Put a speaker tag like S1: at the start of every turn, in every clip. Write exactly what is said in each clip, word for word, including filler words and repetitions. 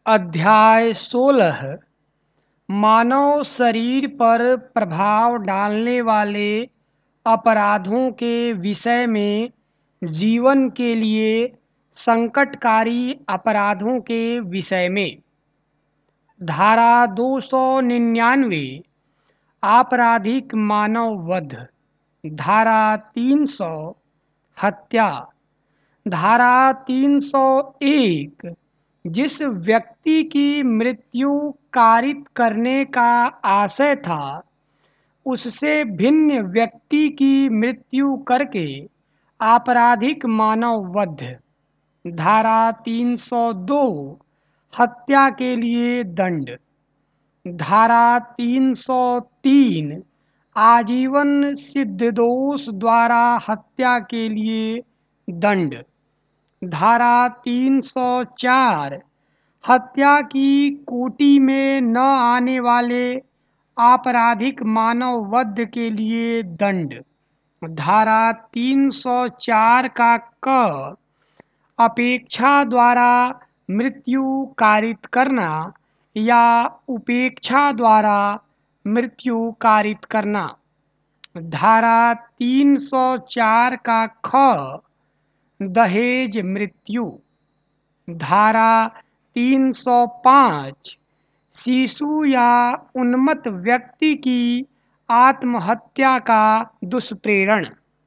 S1: अध्याय सोलह मानव शरीर पर प्रभाव डालने वाले अपराधों के विषय में जीवन के लिए संकटकारी अपराधों के विषय में धारा दो सौ निन्यानवे आपराधिक मानव वध, धारा तीन सौ हत्या, धारा तीन सौ एक जिस व्यक्ति की मृत्यु कारित करने का आशय था उससे भिन्न व्यक्ति की मृत्यु करके आपराधिक मानव वध, धारा तीन सौ दो हत्या के लिए दंड, धारा तीन सौ तीन आजीवन सिद्ध दोष द्वारा हत्या के लिए दंड, धारा तीन सौ चार हत्या की कोटि में न आने वाले आपराधिक मानव वध के लिए दंड, धारा तीन सौ चार का क अपेक्षा द्वारा मृत्यु कारित करना या उपेक्षा द्वारा मृत्यु कारित करना, धारा तीन सौ चार का ख दहेज मृत्यु, धारा तीन सौ पाँच शिशु या उन्मत्त व्यक्ति की आत्महत्या का दुष्प्रेरण,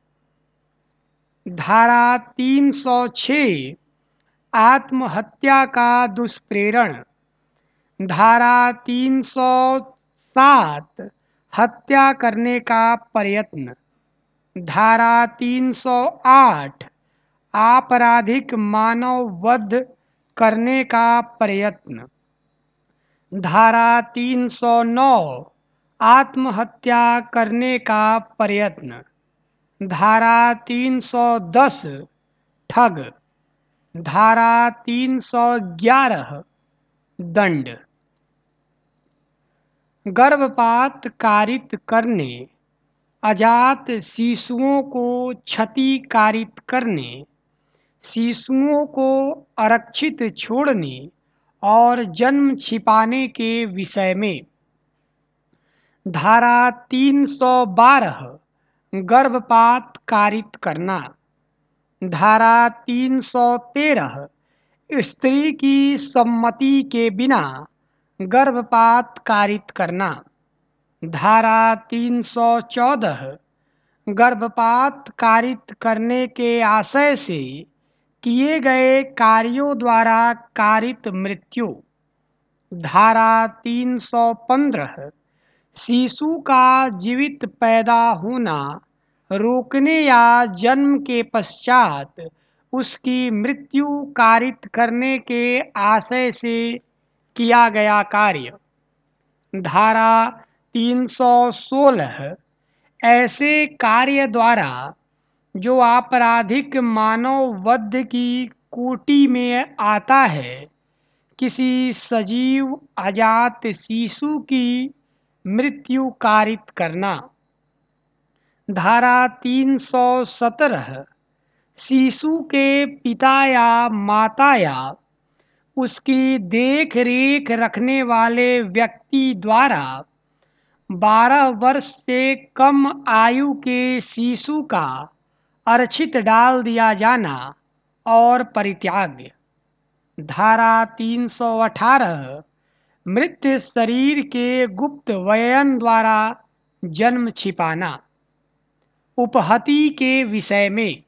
S1: धारा तीन सौ छह आत्महत्या का दुष्प्रेरण, धारा तीन सौ सात हत्या करने का प्रयत्न, धारा तीन सौ आठ आपराधिक मानव वध करने का प्रयत्न, धारा तीन सौ नौ आत्महत्या करने का प्रयत्न, धारा तीन सौ दस ठग, धारा तीन सौ ग्यारह दंड। गर्भपात कारित करने, अजात शिशुओं को क्षति कारित करने, शिशुओं को अरक्षित छोड़ने और जन्म छिपाने के विषय में धारा तीन सौ बारह गर्भपात कारित करना, धारा तीन सौ तेरह स्त्री की सम्मति के बिना गर्भपात कारित करना, धारा तीन सौ चौदह गर्भपात कारित करने के आशय से किए गए कार्यों द्वारा कारित मृत्यु, धारा तीन सौ पंद्रह शिशु का जीवित पैदा होना रोकने या जन्म के पश्चात उसकी मृत्यु कारित करने के आशय से किया गया कार्य, धारा तीन सौ सोलह ऐसे कार्य द्वारा जो आपराधिक मानव वध की कोटि में आता है किसी सजीव अजात शिशु की मृत्यु कारित करना, धारा तीन सौ सत्रह शिशु के पिता या माता या उसकी देख रेख रखने वाले व्यक्ति द्वारा बारह वर्ष से कम आयु के शिशु का अर्चित डाल दिया जाना और परित्याग, धारा तीन सौ अठारह मृत शरीर के गुप्त वयन द्वारा जन्म छिपाना। उपहति के विषय में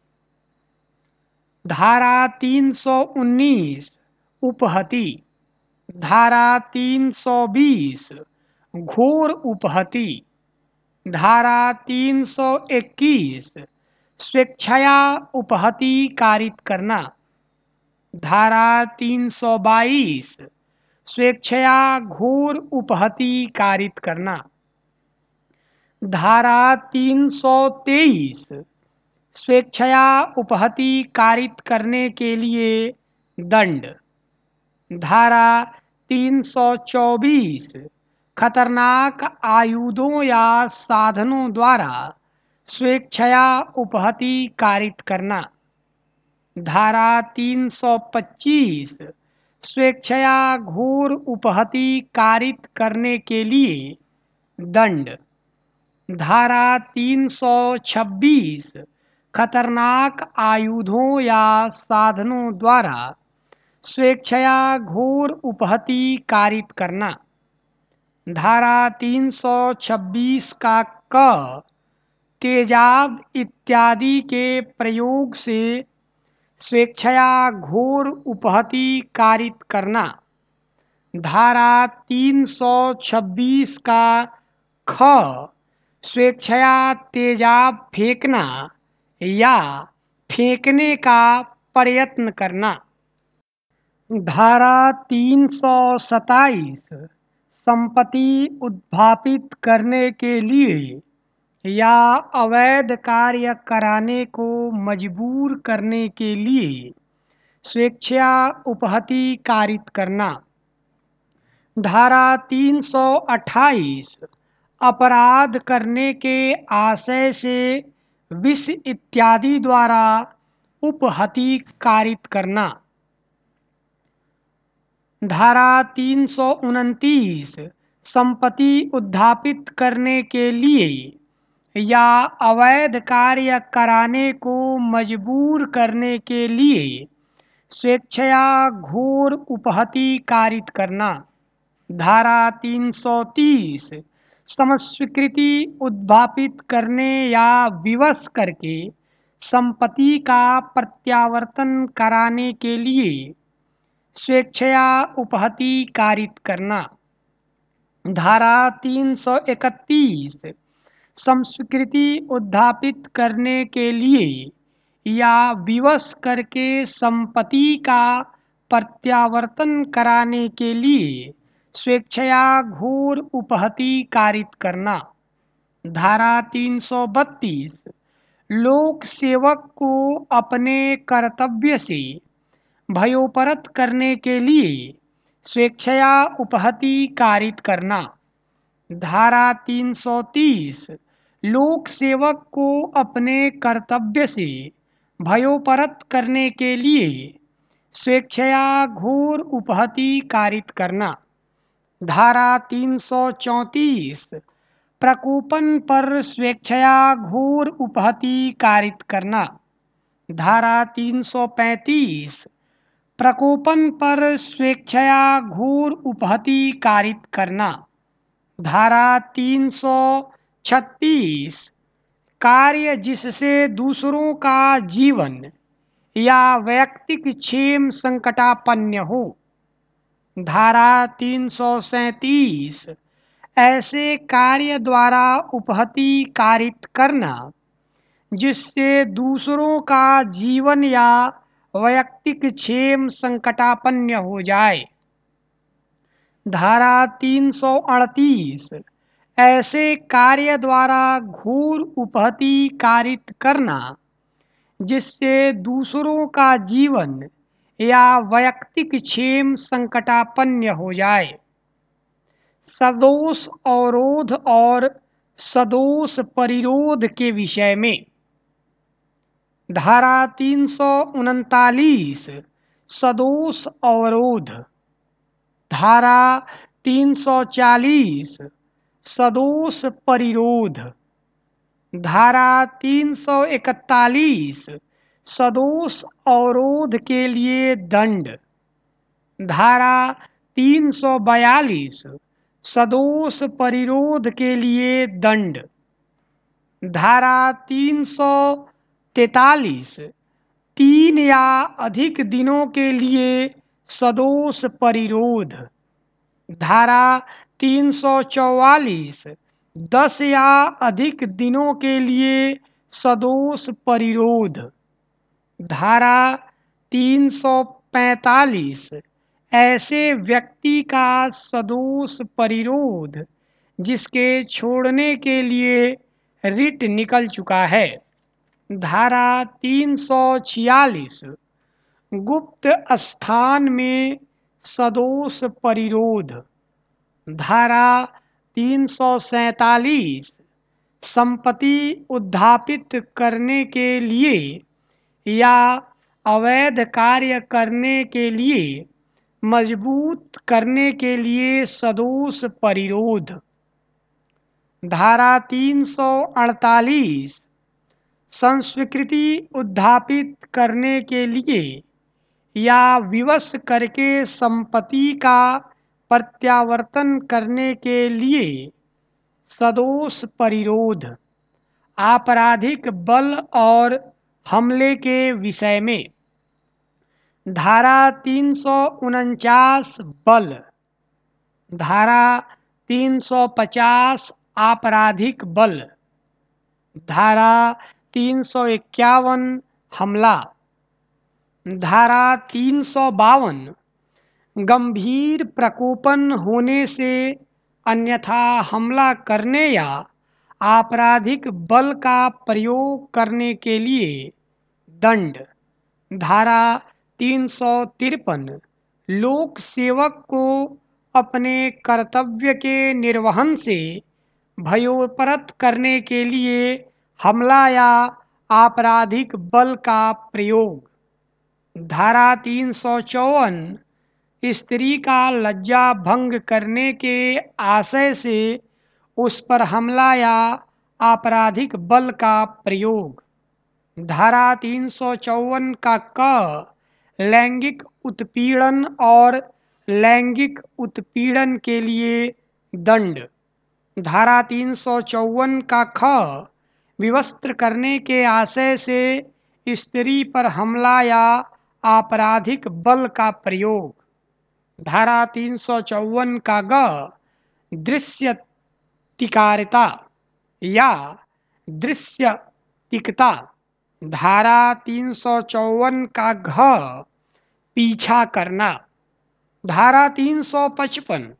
S1: धारा तीन सौ उन्नीस उपहति, धारा तीन सौ बीस घोर उपहति, धारा तीन सौ इक्कीस स्वेच्छया उपहति कारित करना, धारा तीन सौ बाईस स्वेच्छया घोर उपहति कारित करना, धारा तीन सौ तेईस स्वेच्छया उपहति कारित करने के लिए दंड, धारा तीन सौ चौबीस खतरनाक आयुधों या साधनों द्वारा स्वेच्छया उपहति कारित करना, धारा तीन सौ पच्चीस स्वेच्छया घोर उपहति कारित करने के लिए दंड। धारा तीन सौ छब्बीस खतरनाक आयुधों या साधनों द्वारा स्वेच्छया घोर उपहति कारित करना। धारा तीन सौ छब्बीस का क तेजाब इत्यादि के प्रयोग से स्वेच्छया घोर उपहति कारित करना। धारा तीन सौ छब्बीस का ख स्वेच्छया तेजाब फेंकना या फेंकने का प्रयत्न करना। धारा तीन सौ सताइस संपत्ति उद्भापित करने के लिए या अवैध कार्य कराने को मजबूर करने के लिए स्वेच्छया उपहति कारित करना। धारा तीन सौ अट्ठाईस अपराध करने के आशय से विष इत्यादि द्वारा उपहति कारित करना। धारा तीन सौ उनतीस संपत्ति उद्धापित करने के लिए या अवैध कार्य कराने को मजबूर करने के लिए स्वेच्छया घोर उपहति कारित करना। धारा तीन सौ तीस समस्वीकृति उद्भापित करने या विवश करके संपत्ति का प्रत्यावर्तन कराने के लिए स्वेच्छया उपहति कारित करना। धारा तीन सौ इकतीस समस्वीकृति उद्धापित करने के लिए या विवश करके संपत्ति का प्रत्यावर्तन कराने के लिए स्वेच्छया घोर उपहति कारित करना। धारा तीन सौ बत्तीस लोक सेवक को अपने कर्तव्य से भयोपरत करने के लिए स्वेच्छया उपहति कारित करना। धारा तीन सौ तीस लोक सेवक को अपने कर्तव्य से भयोपरत करने के लिए स्वेच्छया घोर उपहति कारित करना। धारा तीन सौ चौंतीस प्रकोपन पर स्वेच्छया घोर उपहति कारित करना। धारा तीन सौ पैंतीस प्रकोपन पर स्वेच्छया घोर उपहति कारित करना। धारा तीन सौ छत्तीस कार्य जिससे दूसरों का जीवन या वैयक्तिक क्षेम संकटापन्न हो। धारा तीन सौ सैंतीस ऐसे कार्य द्वारा उपहति कारित करना जिससे दूसरों का जीवन या वैयक्तिक क्षेम संकटापन्न हो जाए। धारा तीन सौ अड़तीस ऐसे कार्य द्वारा घोर उपहति कारित करना जिससे दूसरों का जीवन या वैयक्तिक क्षेम संकटापन्न हो जाए। सदोष अवरोध और सदोष परिरोध के विषय में धारा तीन सौ उनतालीस सदोष अवरोध। धारा तीन सौ चालीस सदोष परिरोध। धारा तीन सौ इकतालीस सदोष अवरोध के लिए दंड। धारा तीन सौ बयालीस सदोष परिरोध के लिए दंड। धारा तीन सौ तैतालीस तीन या अधिक दिनों के लिए सदोष परिरोध। धारा तीन सौ चौवालीस दस या अधिक दिनों के लिए सदोष परिरोध। धारा तीन सौ पैंतालीस ऐसे व्यक्ति का सदोष परिरोध जिसके छोड़ने के लिए रिट निकल चुका है। धारा तीन सौ छियालीस गुप्त स्थान में सदोष परिरोध। धारा तीन सौ सैंतालीस संपत्ति उद्धापित करने के लिए या अवैध कार्य करने के लिए मजबूत करने के लिए सदोष परिरोध। धारा तीन सौ अड़तालीस संस्वीकृति उद्धापित करने के लिए या विवश करके संपत्ति का प्रत्यावर्तन करने के लिए सदोष परिरोध। आपराधिक बल और हमले के विषय में धारा तीन सौ उनचास बल, धारा तीन सौ पचास आपराधिक बल, धारा तीन सौ इक्यावन हमला, धारा तीन सौ बावन गंभीर प्रकोपन होने से अन्यथा हमला करने या आपराधिक बल का प्रयोग करने के लिए दंड। धारा तीन सौ तिरपन लोक सेवक को अपने कर्तव्य के निर्वहन से भयोत्परत करने के लिए हमला या आपराधिक बल का प्रयोग। धारा तीन सौ चौवन स्त्री का लज्जा भंग करने के आशय से उस पर हमला या आपराधिक बल का प्रयोग। धारा तीन सौ चौवन का क लैंगिक उत्पीड़न और लैंगिक उत्पीड़न के लिए दंड। धारा तीन सौ चौवन का ख विवस्त्र करने के आशय से स्त्री पर हमला या आपराधिक बल का प्रयोग। धारा तीन सौ चौवन का ग दृश्यतिकारिता या दृश्यतिकता। धारा तीन सौ चौवन का घ पीछा करना। धारा तीन सौ पचपन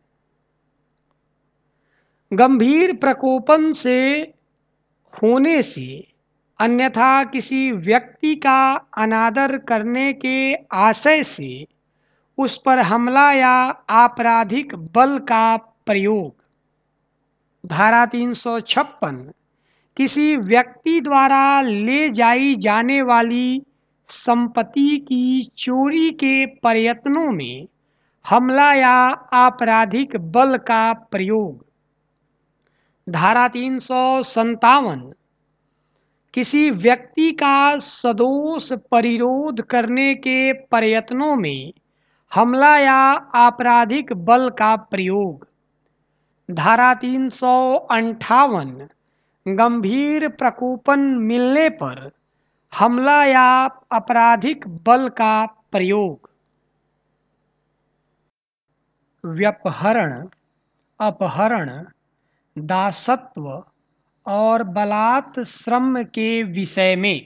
S1: गंभीर प्रकोपन से होने से अन्यथा किसी व्यक्ति का अनादर करने के आशय से उस पर हमला या आपराधिक बल का प्रयोग। धारा तीन सौ छप्पन किसी व्यक्ति द्वारा ले जाई जाने वाली संपत्ति की चोरी के प्रयत्नों में हमला या आपराधिक बल का प्रयोग। धारा तीन सौ संतावन किसी व्यक्ति का सदोष परिरोध करने के प्रयत्नों में हमला या आपराधिक बल का प्रयोग। धारा तीन सौ अंठावन गंभीर प्रकोपन मिलने पर हमला या आपराधिक बल का प्रयोग। व्यपहरण, अपहरण, दासत्व और बलात् श्रम के विषय में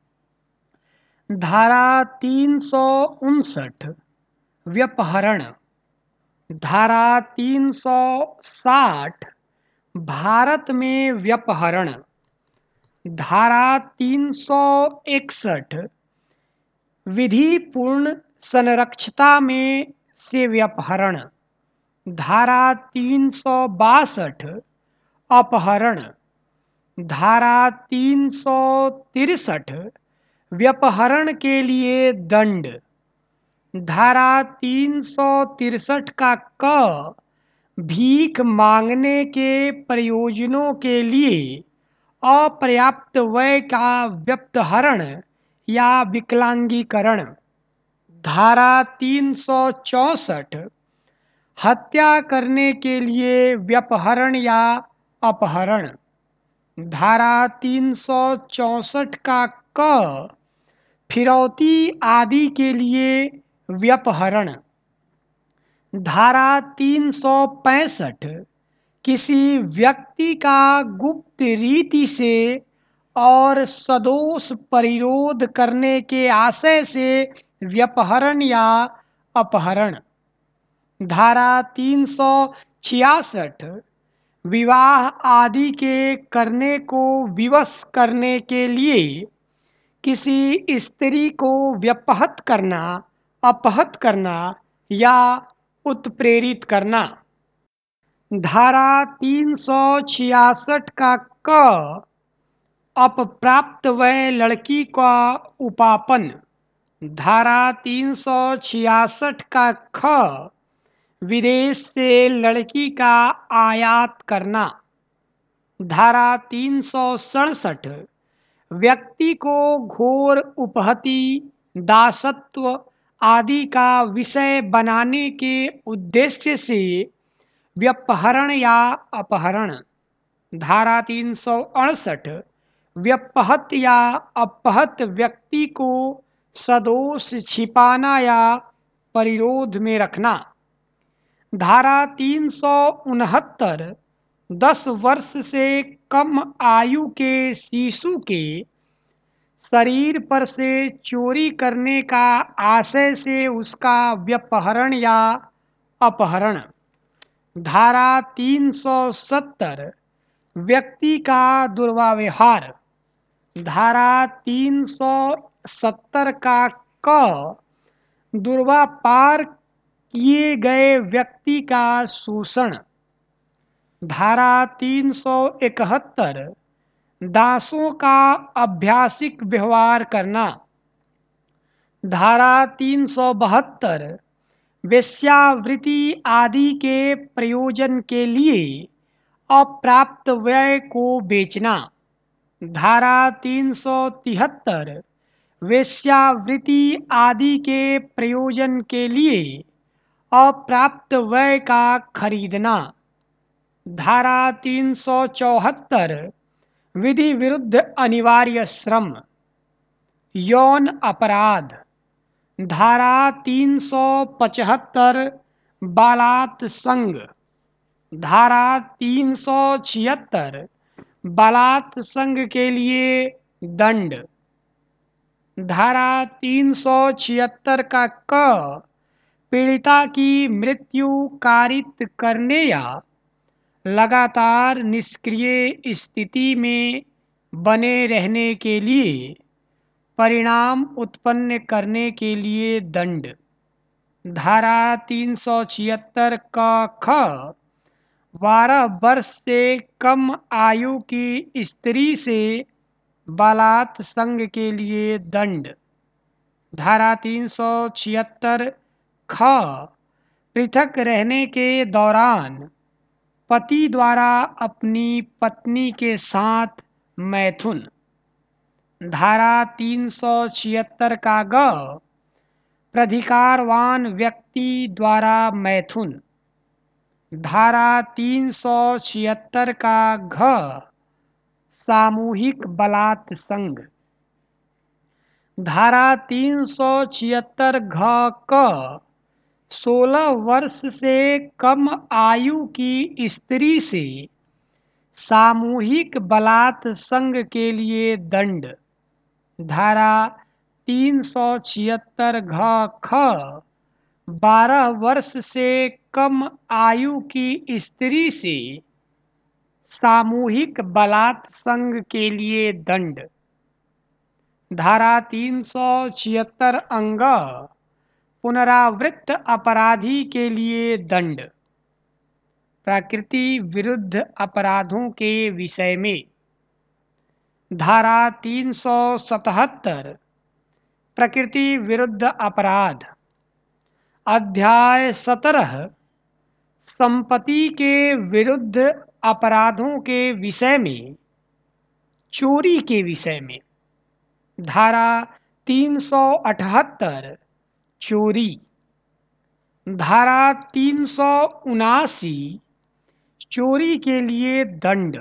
S1: धारा तीन सौ उनसठ व्यपहरण। धारा तीन सौ साठ भारत में व्यपहरण। धारा तीन सौ इकसठ विधिपूर्ण संरक्षता में से व्यपहरण। धारा तीन सौ बासठ अपहरण। धारा तीन सौ तिरसठ व्यपहरण के लिए दंड। धारा तीन सौ तिरसठ का क भीख मांगने के प्रयोजनों के लिए अपर्याप्त व्यय का व्यपहरण या विकलांगीकरण। धारा तीन सौ चौंसठ हत्या करने के लिए व्यपहरण या अपहरण। धारा तीन सौ चौंसठ का क फिरौती आदि के लिए व्यपहरण। धारा तीन सौ पैंसठ किसी व्यक्ति का गुप्त रीति से और सदोष परिरोध करने के आशय से व्यपहरण या अपहरण। धारा तीन सौ छियासठ विवाह आदि के करने को विवश करने के लिए किसी स्त्री को व्यपहत करना, अपहत करना या उत्प्रेरित करना। धारा तीन सौ छियासठ का क अपप्राप्त वय लड़की का उपापन। धारा तीन सौ छियासठ का ख, विदेश से लड़की का आयात करना। धारा तीन सौ सड़सठ, व्यक्ति को घोर उपहति, दासत्व आदि का विषय बनाने के उद्देश्य से व्यपहरण या अपहरण। धारा तीन सौ अड़सठ, व्यपहत या अपहत व्यक्ति को सदोष छिपाना या परिरोध में रखना। धारा तीन सौ उनहत्तर, दस वर्ष से कम आयु के शिशु के शरीर पर से चोरी करने का आशय से उसका व्यपहरण या अपहरण। धारा तीन सौ सत्तर, व्यक्ति का दुर्व्यवहार। धारा तीन सौ सत्तर का क, दुर्व्यापार किए गए व्यक्ति का शोषण। धारा तीन सौ इकहत्तर, दासों का अभ्यासिक व्यवहार करना। धारा तीन सौ बहत्तर, वेश्यावृत्ति आदि के प्रयोजन के लिए अप्राप्त व्यय को बेचना। धारा तीन सौ तिहत्तर, वेश्यावृत्ति आदि के प्रयोजन के लिए अप्राप्त व्यय का खरीदना। धारा तीन सौ चौहत्तर, विधि विरुद्ध अनिवार्य श्रम, यौन अपराध। धारा तीन सौ पचहत्तर, बालात संग। धारा तीन सौ छिहत्तर, बालात संग के लिए दंड। धारा तीन सौ छिहत्तर का क, पीड़िता की मृत्यु कारित करने या लगातार निष्क्रिय स्थिति में बने रहने के लिए परिणाम उत्पन्न करने के लिए दंड। धारा तीन सौ छिहत्तर का ख, बारह वर्ष से कम आयु की स्त्री से बालात संग के लिए दंड। धारा तीन सौ छिहत्तर ख, पृथक रहने के दौरान पति द्वारा अपनी पत्नी के साथ मैथुन। धारा तीन सौ छिहत्तर का ग, प्राधिकारवान व्यक्ति द्वारा मैथुन। धारा तीन सौ छिहत्तर का घ, सामूहिक बलात् संग। धारा तीन सौ छिहत्तर घ क, सोलह वर्ष से कम आयु की स्त्री से सामूहिक बलात् संग के लिए दंड। धारा तीन सौ छिहत्तर घ ख, बारह वर्ष से कम आयु की स्त्री से सामूहिक बलात् संग के लिए दंड। धारा तीन सौ छिहत्तर अंग, पुनरावृत्त अपराधी के लिए दंड। प्रकृति विरुद्ध अपराधों के विषय में धारा तीन सौ सतहत्तर, प्रकृति विरुद्ध अपराध। अध्याय सत्रह, संपत्ति के विरुद्ध अपराधों के विषय में, चोरी के विषय में। धारा तीन सौ अठहत्तर, चोरी। धारा तीन सौ उनासी, चोरी के लिए दंड।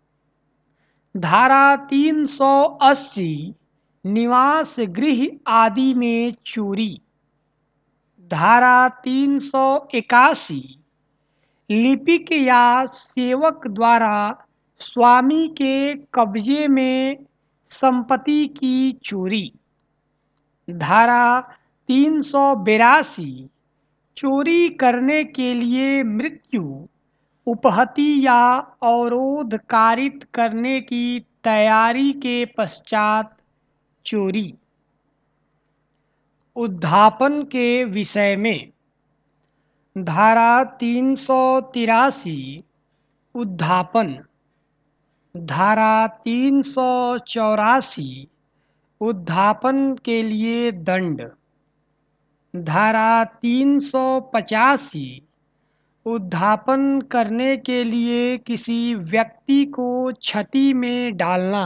S1: धारा तीन सौ अस्सी, निवास गृह आदि में चोरी। धारा तीन सौ इक्यासी, लिपिक या सेवक द्वारा स्वामी के कब्जे में संपत्ति की चोरी। धारा तीन सौ बिरासी, चोरी करने के लिए मृत्यु, उपहति या अवरोध कारित करने की तैयारी के पश्चात चोरी। उद्धापन के विषय में धारा तीन सौ तिरासी, उद्धापन। धारा तीन सौ चौरासी, उद्धापन के लिए दंड। धारा तीन सौ पचासी उद्धापन करने के लिए किसी व्यक्ति को क्षति में डालना।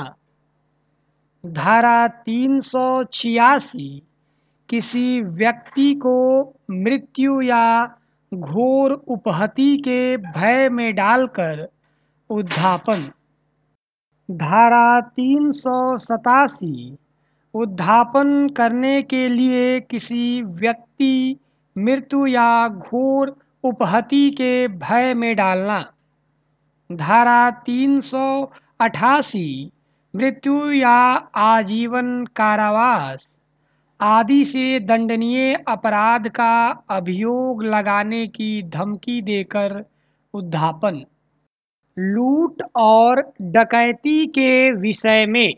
S1: धारा तीन सौ छियासी किसी व्यक्ति को मृत्यु या घोर उपहति के भय में डालकर उद्धापन। धारा तीन सौ सतासी उद्धापन करने के लिए किसी व्यक्ति मृत्यु या घोर उपहति के भय में डालना। धारा तीन सौ अठासी मृत्यु या आजीवन कारावास आदि से दंडनीय अपराध का अभियोग लगाने की धमकी देकर उद्धापन। लूट और डकैती के विषय में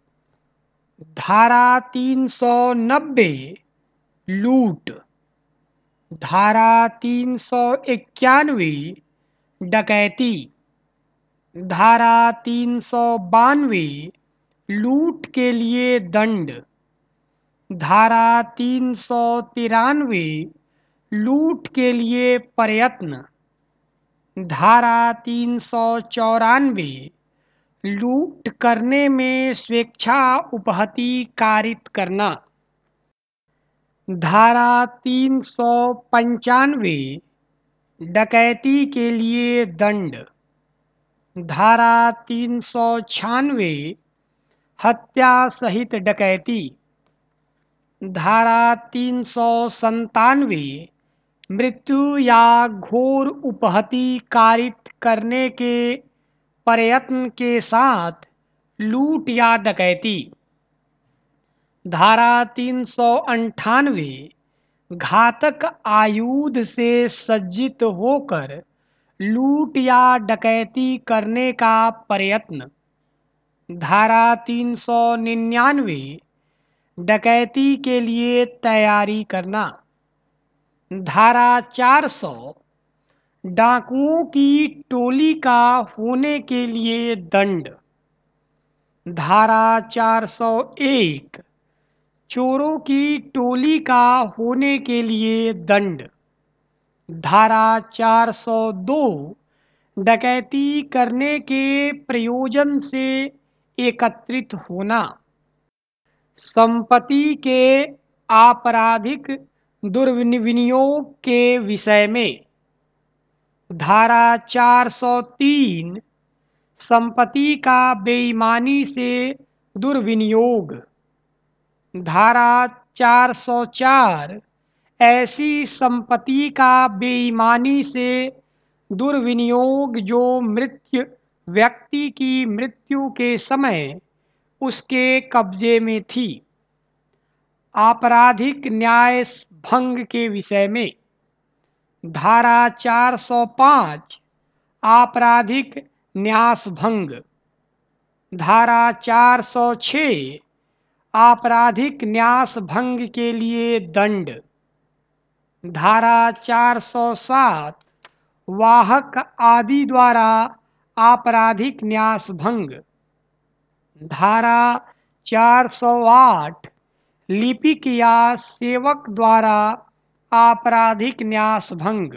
S1: धारा तीन सौ नब्बे लूट। धारा तीन सौ इक्यानवे डकैती। धारा तीन सौ बानवे लूट के लिए दंड। धारा तीन सौ तिरानवे लूट के लिए प्रयत्न। धारा तीन सौ चौरानवे लूट करने में स्वेच्छा उपहति कारित करना। धारा तीन सौ पंचानवे डकैती के लिए दंड। धारा तीन सौ छियानवे हत्या सहित डकैती। धारा तीन सौ संतानवे मृत्यु या घोर उपहति कारित करने के प्रयत्न के साथ लूट या डकैती। धारा तीन सौ अंठानवे घातक आयुध से सज्जित होकर लूट या डकैती करने का प्रयत्न। धारा तीन सौ निन्यानवे डकैती के लिए तैयारी करना। धारा चार सौ डाकुओं की टोली का होने के लिए दंड। धारा चार सौ एक चोरों की टोली का होने के लिए दंड। धारा चार सौ दो डकैती करने के प्रयोजन से एकत्रित होना। संपत्ति के आपराधिक दुर्विनियोग के विषय में धारा चार सौ तीन संपत्ति का बेईमानी से दुर्विनियोग। धारा चार सौ चार ऐसी संपत्ति का बेईमानी से दुर्विनियोग जो मृत्यु व्यक्ति की मृत्यु के समय उसके कब्जे में थी। आपराधिक न्याय भंग के विषय में धारा चार सौ पाँच आपराधिक न्यास भंग। धारा चार सौ छः आपराधिक न्यास भंग के लिए दंड। धारा चार सौ सात वाहक आदि द्वारा आपराधिक न्यास भंग। धारा चार सौ आठ लिपिक या सेवक द्वारा आपराधिक न्यास भंग।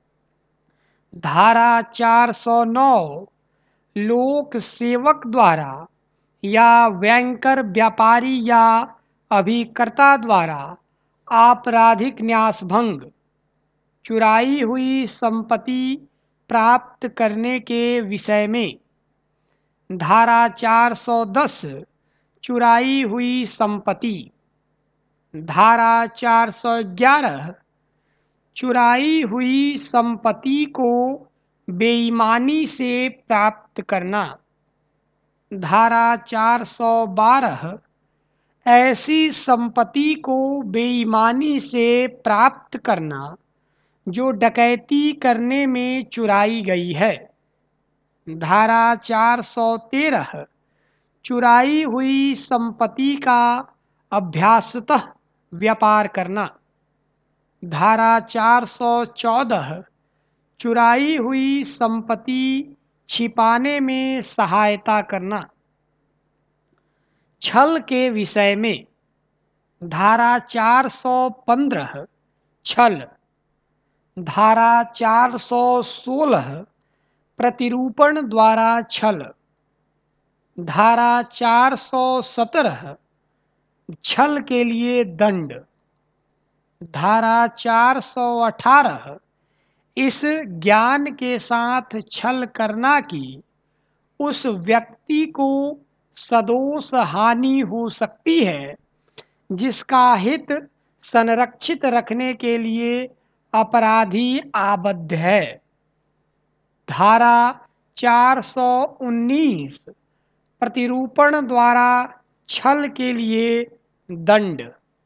S1: धारा चार सौ नौ लोक सेवक द्वारा या बैंकर व्यापारी या अभिकर्ता द्वारा आपराधिक न्यास भंग। चुराई हुई संपत्ति प्राप्त करने के विषय में धारा चार सौ दस चुराई हुई संपत्ति। धारा चार सौ ग्यारह चुराई हुई संपत्ति को बेईमानी से प्राप्त करना। धारा चार सौ बारह ऐसी संपत्ति को बेईमानी से प्राप्त करना जो डकैती करने में चुराई गई है। धारा चार सौ तेरह चुराई हुई संपत्ति का अभ्यासतः व्यापार करना। धारा चार सौ चौदह चुराई हुई संपत्ति छिपाने में सहायता करना। छल के विषय में। धारा चार सौ पंद्रह छल। धारा चार सौ सोलह प्रतिरूपण द्वारा छल। धारा चार सौ सत्रह छल के लिए दंड। धारा चार सौ अठारह इस ज्ञान के साथ छल करना कि उस व्यक्ति को सदोष हानि हो सकती है जिसका हित संरक्षित रखने के लिए अपराधी आबद्ध है। धारा चार सौ उन्नीस प्रतिरूपण द्वारा छल के लिए दंड।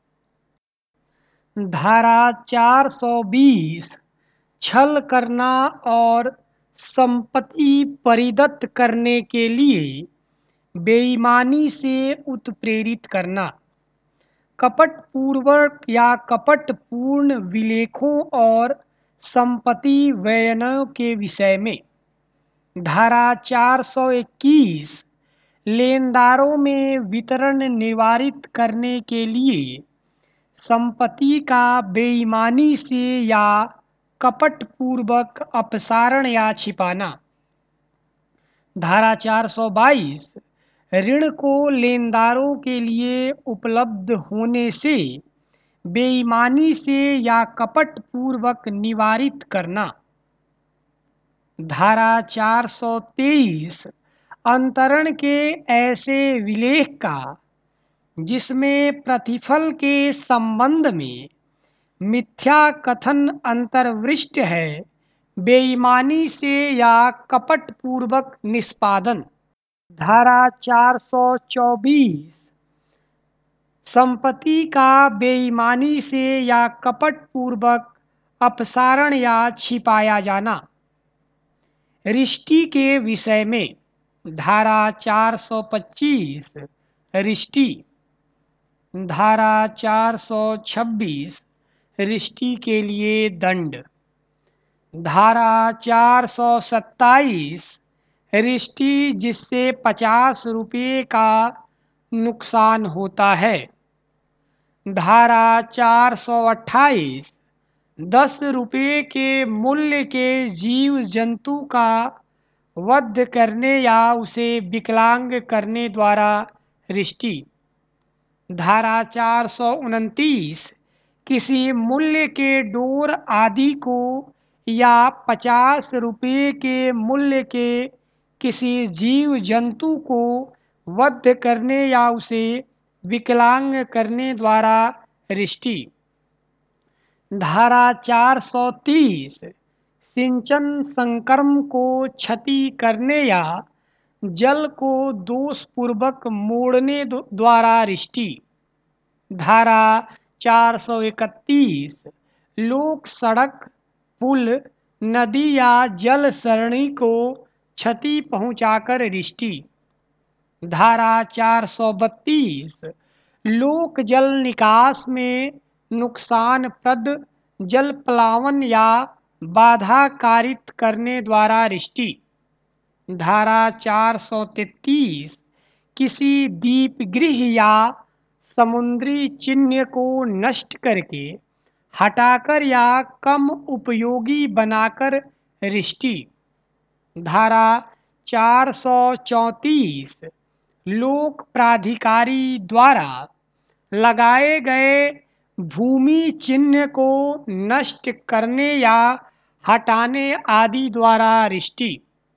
S1: धारा चार सौ बीस छल करना और संपत्ति परिदत्त करने के लिए बेईमानी से उत्प्रेरित करना। कपट पूर्वक या कपट पूर्ण विलेखों और संपत्ति व्ययनों के विषय में। धारा चार सौ इक्कीस लेनदारों में वितरण निवारित करने के लिए संपत्ति का बेईमानी से या कपट पूर्वक अपसारण या छिपाना। धारा चार सौ बाईस ऋण को लेनदारों के लिए उपलब्ध होने से बेईमानी से या कपट पूर्वक निवारित करना। धारा चार सौ तेईस अंतरण के ऐसे विलेख का जिसमें प्रतिफल के संबंध में मिथ्या कथन अंतर्वृष्ट है, बेईमानी से या कपट पूर्वक निष्पादन। धारा चार सौ चौबीस संपत्ति का बेईमानी से या कपट पूर्वक अपसारण या छिपाया जाना। रिष्टि के विषय में। धारा चार सौ पच्चीस रिष्टि। धारा चार सौ छब्बीस रिष्टि के लिए दंड। धारा चार सौ सत्ताईस रिष्टि जिससे पचास रुपये का नुकसान होता है। धारा चार सौ अट्ठाईस दस रुपये के मूल्य के जीव जंतु का वध करने या उसे विकलांग करने द्वारा रिष्टि। धारा चार सौ उनतीस किसी मूल्य के डोर आदि को या पचास रुपये के मूल्य के किसी जीव जंतु को वध करने या उसे विकलांग करने द्वारा रिष्टि। धारा चार सौ तीस सिंचन संक्रम को क्षति करने या जल को दोषपूर्वक मोड़ने द्वारा रिष्टि। धारा चार सौ इकतीस लोक सड़क, पुल, नदी या जल सरणी को क्षति पहुंचाकर रिष्टि। धारा चार सौ बत्तीस लोक जल निकास में नुकसानप्रद जल प्लावन या बाधा कारित करने द्वारा रिष्टि। धारा चार सौ तैंतीस किसी दीपगृह या समुद्री चिन्ह को नष्ट करके हटाकर या कम उपयोगी बनाकर रिष्टि। धारा चार सौ चौंतीस लोक प्राधिकारी द्वारा लगाए गए भूमि चिन्ह को नष्ट करने या हटाने आदि द्वारा रिष्टि।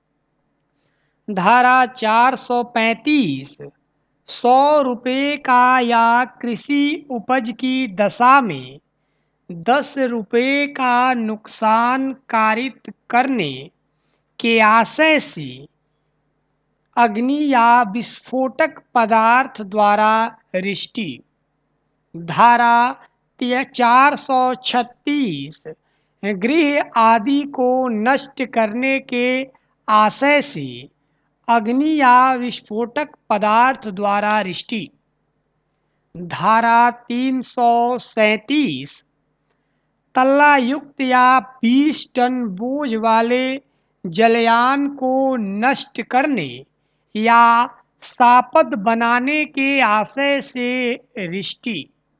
S1: धारा चार सौ पैंतीस सौ रुपये का या कृषि उपज की दशा में दस रुपये का नुकसान कारित करने के आशय से अग्नि या विस्फोटक पदार्थ द्वारा रिष्टि। धारा चार सौ छत्तीस गृह आदि को नष्ट करने के आशय से अग्नि या विस्फोटक पदार्थ द्वारा रिष्टि। धारा तीन सौ सैंतीस तल्ला युक्त या बीस टन बोझ वाले जलयान को नष्ट करने या सापद बनाने के आशय से रिष्टि।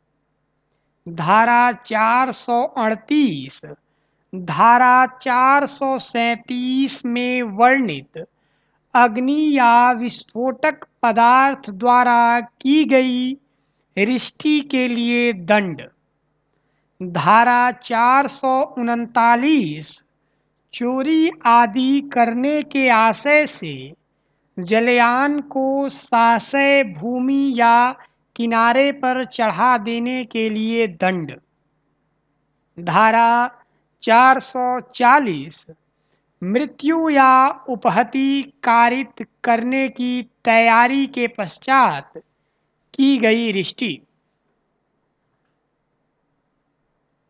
S1: धारा चार सौ अड़तीस धारा चार सौ सैंतीस में वर्णित अग्नि या विस्फोटक पदार्थ द्वारा की गई रिष्टि के लिए दंड। धारा चार सौ उनतालीस चोरी आदि करने के आशय से जलयान को शासय भूमि या किनारे पर चढ़ा देने के लिए दंड। धारा चार सौ चालीस मृत्यु या उपहति कारित करने की तैयारी के पश्चात की गई रिष्टि।